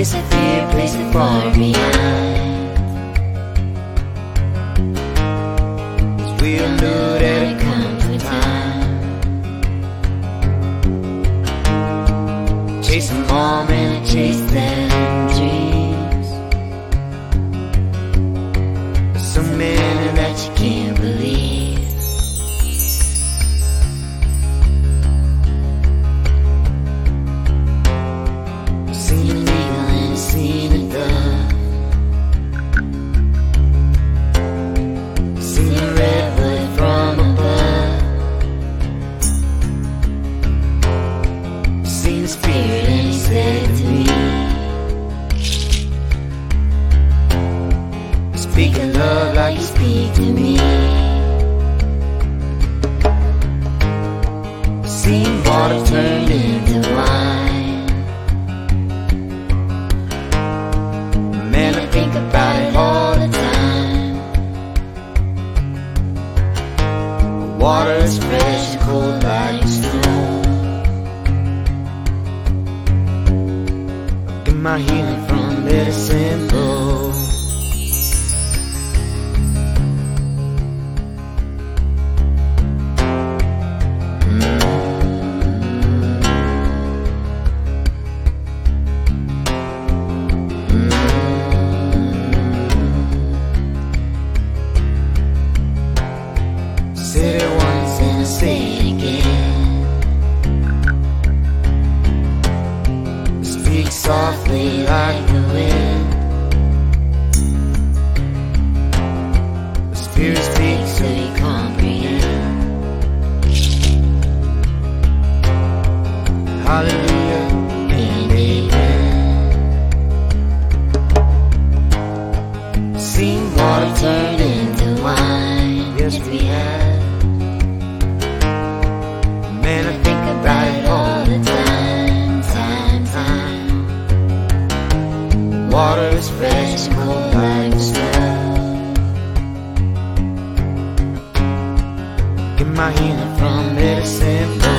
place of fear, place it far behind. 'Cause we all know that it comes with time. Chase them all, man, and chase them dreams. There's so many that you can't believe. Seen an eagle and seen a dove, seen a redwood from above, seen a spirit and he said to me, speak of love like you speak to me. Seen water turned into wine. Man, I think about it all the time. Water is fresh and cold like stone. Get my healing from medicine bowl. Said it once and I say it again. Speak softly like the wind. The Spirit speaks so you comprehend. Hallelujah and amen. Seen water turned into wine. Yes, we have. Man, I think about it all the time, time. Water is fresh and cold like stone. Get my healing from medicine.